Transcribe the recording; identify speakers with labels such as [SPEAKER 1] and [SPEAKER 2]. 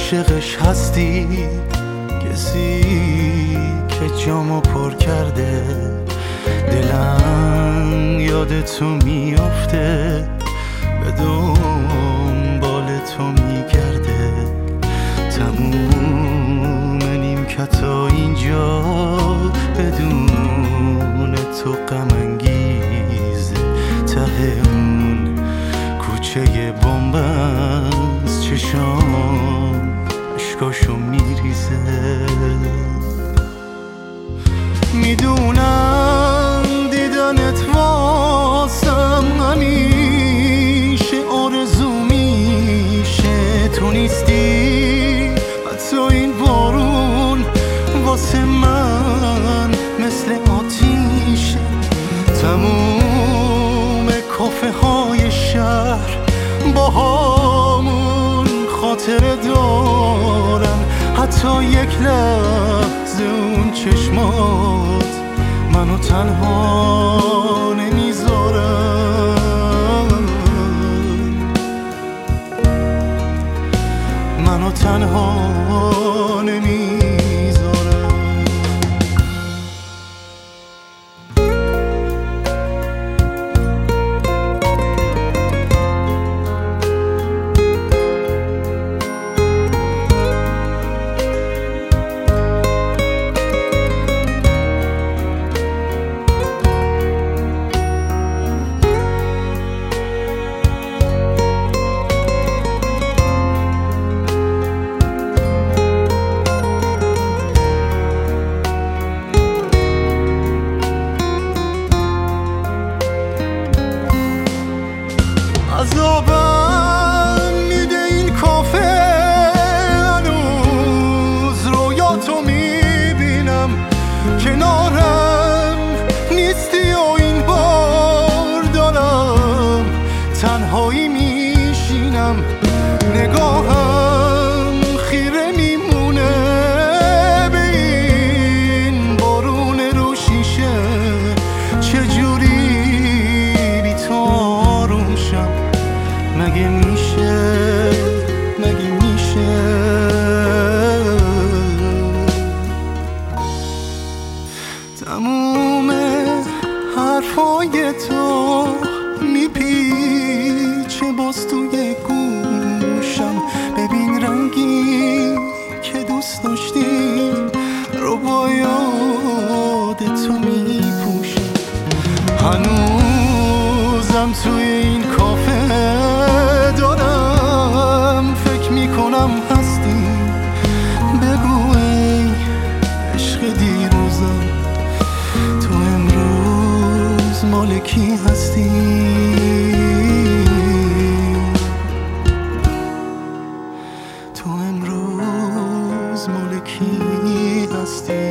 [SPEAKER 1] عاشقش هستی، کسی که جامو پر کرده، دلم یاد تو میافته، به دنبال تو میگرده. تموم نیمکتا اینجا بدون تو غم انگیزه، ته اون کوچه بنبست چشام اشکاشو میریزه. میدونم دیدنت واسم همیشه آرزو میشه، تو نیستی حتی این بارون واسه من مثل آتیشه. تموم کافه های شهر با همون خاطره دارن، حتی یک لحظه اون چشمات منو تنها نمیذارن، منو تنها نمیذارن. عذابم میده این کافه، هنوز رویاتو میبینم، کنارم نیستی و این بار دارم تنهایی میشینم. نگاهم خیره میمونه به این بارون رو شیشه، چجوری بی تو آروم شم؟ مگه میشه، مگه میشه؟ تموم حرفای تو میپیچه باز توی گوشم، ببین رنگی که دوست داشتی رو با یاد تو میپوشم. هنوزم توی این کافه دارم فکر میکنم هستی، بگو ای عشق دیروزم تو امروز مال کی هستی؟ تو امروز مال کی هستی؟